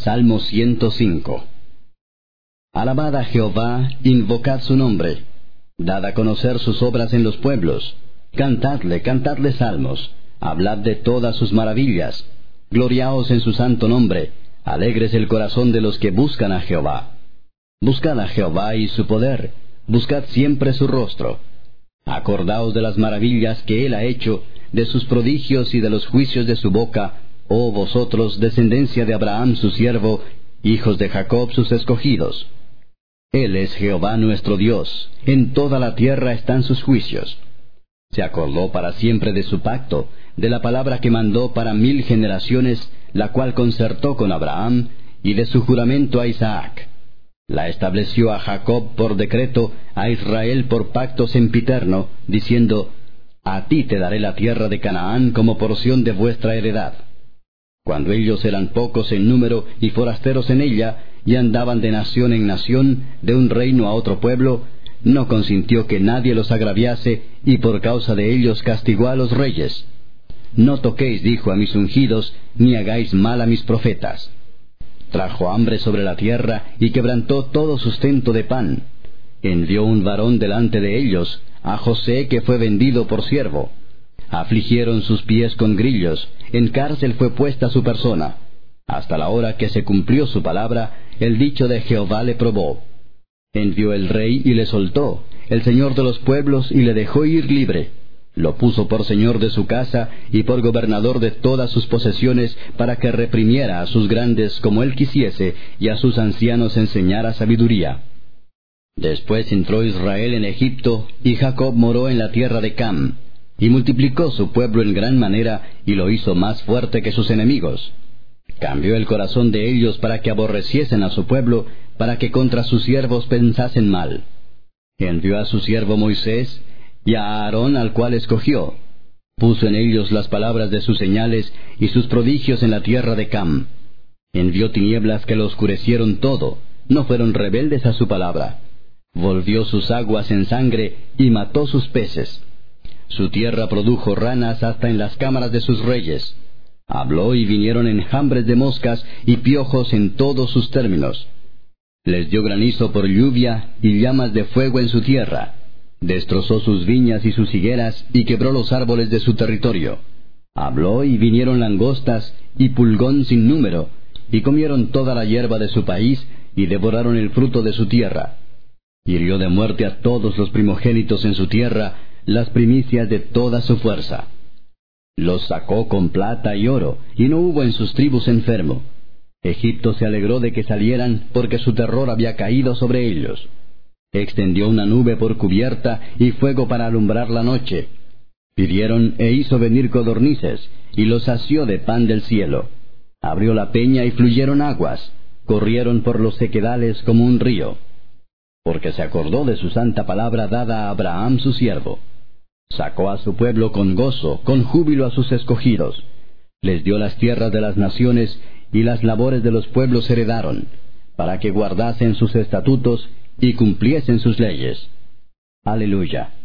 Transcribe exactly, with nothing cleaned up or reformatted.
Salmo ciento cinco. Alabad a Jehová, invocad su nombre. Dad a conocer sus obras en los pueblos. Cantadle, cantadle salmos. Hablad de todas sus maravillas. Gloriaos en su santo nombre. Alegres el corazón de los que buscan a Jehová. Buscad a Jehová y su poder. Buscad siempre su rostro. Acordaos de las maravillas que él ha hecho, de sus prodigios y de los juicios de su boca, oh vosotros, descendencia de Abraham su siervo, hijos de Jacob sus escogidos. Él es Jehová nuestro Dios, en toda la tierra están sus juicios. Se acordó para siempre de su pacto, de la palabra que mandó para mil generaciones, la cual concertó con Abraham, y de su juramento a Isaac. La estableció a Jacob por decreto, a Israel por pacto sempiterno, diciendo, a ti te daré la tierra de Canaán como porción de vuestra heredad. Cuando ellos eran pocos en número y forasteros en ella, y andaban de nación en nación, de un reino a otro pueblo, no consintió que nadie los agraviase, y por causa de ellos castigó a los reyes. No toquéis, dijo, a mis ungidos, ni hagáis mal a mis profetas. Trajo hambre sobre la tierra, y quebrantó todo sustento de pan. Envió un varón delante de ellos, a José, que fue vendido por siervo. Afligieron sus pies con grillos, en cárcel fue puesta su persona. Hasta la hora que se cumplió su palabra, el dicho de Jehová le probó. Envió el rey y le soltó, el señor de los pueblos, y le dejó ir libre. Lo puso por señor de su casa y por gobernador de todas sus posesiones, para que reprimiera a sus grandes como él quisiese, y a sus ancianos enseñara sabiduría. Después entró Israel en Egipto, y Jacob moró en la tierra de Cam, y multiplicó su pueblo en gran manera, y lo hizo más fuerte que sus enemigos. Cambió el corazón de ellos para que aborreciesen a su pueblo, para que contra sus siervos pensasen mal. Envió a su siervo Moisés, y a Aarón, al cual escogió. Puso en ellos las palabras de sus señales y sus prodigios en la tierra de Cam. Envió tinieblas que lo oscurecieron todo, no fueron rebeldes a su palabra. Volvió sus aguas en sangre y mató sus peces. Su tierra produjo ranas hasta en las cámaras de sus reyes. Habló y vinieron enjambres de moscas y piojos en todos sus términos. Les dio granizo por lluvia y llamas de fuego en su tierra. Destrozó sus viñas y sus higueras y quebró los árboles de su territorio. Habló y vinieron langostas y pulgón sin número, y comieron toda la hierba de su país y devoraron el fruto de su tierra. Hirió de muerte a todos los primogénitos en su tierra, las primicias de toda su fuerza. Los sacó con plata y oro, y no hubo en sus tribus enfermo. Egipto se alegró de que salieran, porque su terror había caído sobre ellos. Extendió una nube por cubierta y fuego para alumbrar la noche. Pidieron e hizo venir codornices, y los sació de pan del cielo. Abrió la peña y fluyeron aguas, corrieron por los sequedales como un río. Porque se acordó de su santa palabra dada a Abraham su siervo. Sacó a su pueblo con gozo, con júbilo a sus escogidos. Les dio las tierras de las naciones, y las labores de los pueblos heredaron, para que guardasen sus estatutos y cumpliesen sus leyes. Aleluya.